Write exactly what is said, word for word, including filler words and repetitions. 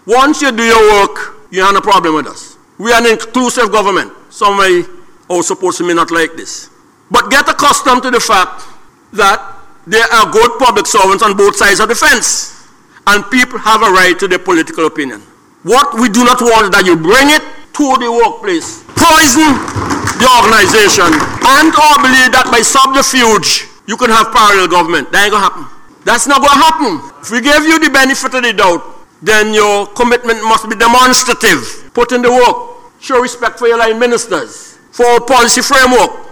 Once you do your work, you have no problem with us. We are an inclusive government. Some may or supposed to may not like this. But get accustomed to the fact that there are good public servants on both sides of the fence. And people have a right to their political opinion. What we do not want is that you bring it to the workplace, poison the organization, and or believe that by subterfuge you can have parallel government. That ain't gonna happen. That's not gonna happen. If we give you the benefit of the doubt, then your commitment must be demonstrative. Put in the work. Show respect for your line ministers, for our policy framework.